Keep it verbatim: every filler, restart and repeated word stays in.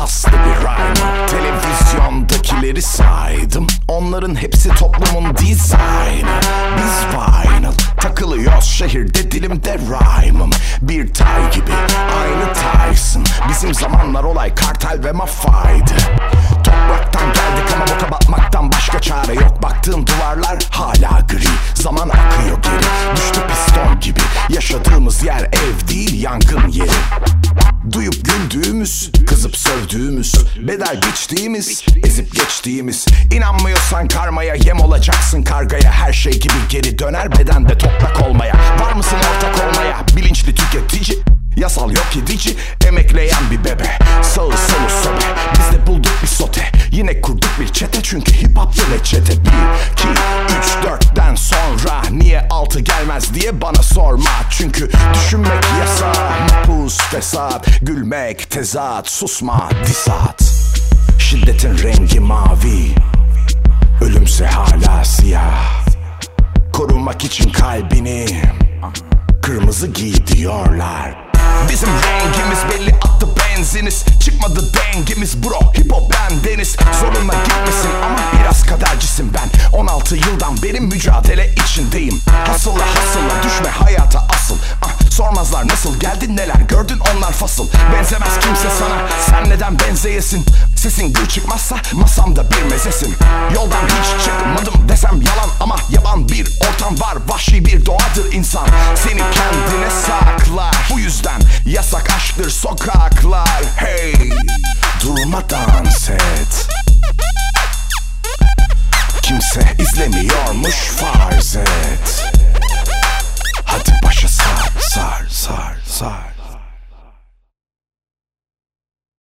paslı bir rhyme. Televizyondakileri saydım, onların hepsi toplumun dizaynı. Biz vinyl takılıyoruz şehirde, dilimde rhyme'ım bir tay gibi, aynı Tyson. Bizim zamanlar olay kartel ve mafyaydı. Topraktan geldik ama boka batmaktan başka çare yok. Baktığım duvarlar hala gri, zaman akıyor geri. Düştü piston gibi, yaşadığımız yer ev değil yangın yeri. Duyup güldüğümüz, kızıp sövdüğümüz, bedel biçtiğimiz, ezip geçtiğimiz. İnanmıyorsan karmaya yem olacaksın kargaya. Her şey gibi geri döner bedende toprak olmaya. Var mısın ortak olmaya? Bilinçli tüketici, yasal yok edici, emekleyen bir bebe. Sağı solu sobe, biz de bulduk bir sote. Yine kurduk bir çete çünkü hip hop yine çete. Bir, iki, üç, dörtten sonra niye altı gelmez diye bana sorma. Çünkü düşünmek yasak, mapus fesat, gülmek tezat, susma disat. Şiddetin rengi mavi, ölümse hala siyah. Korumak için kalbini kırmızı giy diyorlar. Bizim rengimiz belli, attı benziniz. Çıkmadı dengimiz bro, hip hop bendeniz. Zoruna gitmesin ama biraz kadercisin ben. On altı yıldan beri mücadele içindeyim. Hasılla hasılla düşme hayata asıl. ah, Sormazlar nasıl geldin, neler gördün, onlar fasıl. Benzemez kimse sana, sen neden benzeyesin? Sesin gür çıkmazsa masamda bir mezesin. Yoldan hiç çıkmadım desem yalan, ama yaban bir ortam var, vahşi bir doğadır insan. Seni kendine saklar, bu yüzden yasak aşktır sokaklar. Hey,